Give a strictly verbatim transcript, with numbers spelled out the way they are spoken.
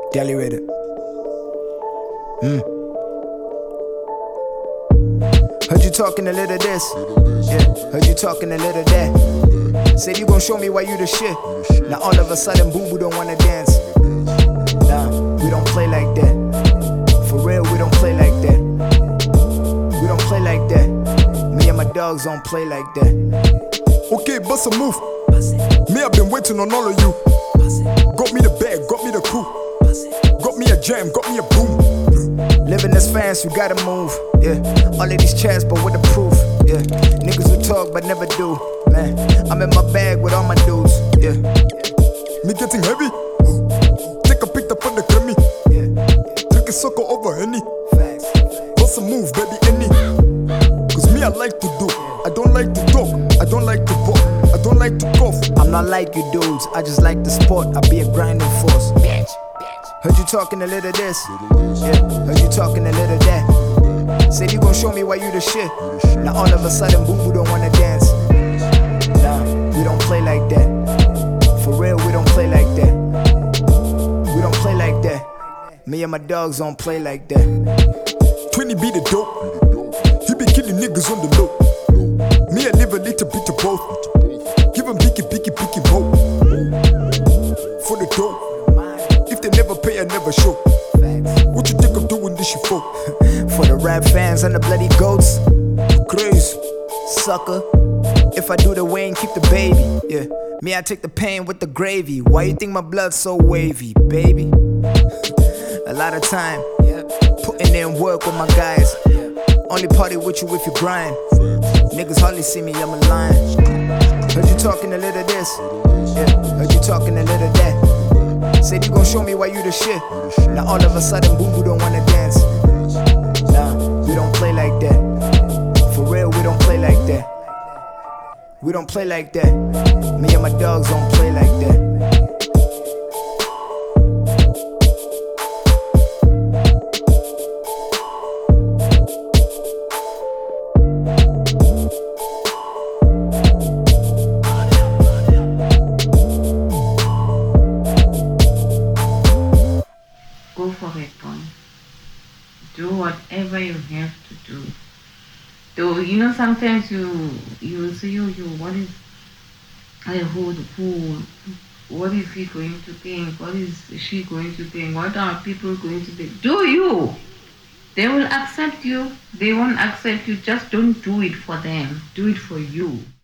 Deli with it. Mm. Heard you talking a little this. Yeah, heard you talking a little that. Said you gon' show me why you the shit. Now all of a sudden, boo boo don't wanna dance. Nah, we don't play like that. For real, we don't play like that. We don't play like that. Me and my dogs don't play like that. Okay, bust a move. Me, I've been waiting on all of you. Got me the bag, got me the crew. Got me a jam, got me a boom. Living as fast, you gotta move. Yeah, all of these chats, but with the proof. Yeah, niggas who talk but never do. Man, I'm in my bag with all my dudes. Yeah, Me getting heavy. Take a pick up on the Grammy. yeah, Drink a circle over any. facts. Bust a move, baby, any. Cause me, I like to do. I don't like to talk. I don't like to walk. I don't like to cough. I'm not like you dudes, I just like the sport. I be a grinding force. Heard you talking a little this. Yeah, heard you talking a little that. Said you gon' show me why you the shit. Now all of a sudden, boo boo don't wanna dance. Nah, we don't play like that. For real, we don't play like that. We don't play like that. Me and my dogs don't play like that. twenty be the dope. He be killing niggas on the low. Me, I live a little bit of both. Give him picky, picky, picky, mo. For the dope. If they never pay, I never show. What you think I'm doing this shit for? For the rap fans and the bloody goats. Crazy. Sucker. If I do the Wayne, keep the baby. Yeah, me, I take the pain with the gravy. Why you think my blood's so wavy, baby? A lot of time, putting in work with my guys. Only party with you if you grind. Niggas hardly see me, I'm a lion. Heard you talking a little this. Yeah, heard you talking a little that. Said you gon' show me why you the shit. Now all of a sudden, boo boo don't wanna dance. Nah, we don't play like that. For real, we don't play like that. We don't play like that. Me and my dogs don't play like that. Go for it, boy. Do whatever you have to do. Though you know sometimes you you say yo yo what is I hold who what is he going to think? What is she going to think? What are people going to think? Do you? They will accept you. They won't accept you. Just don't do it for them. Do it for you.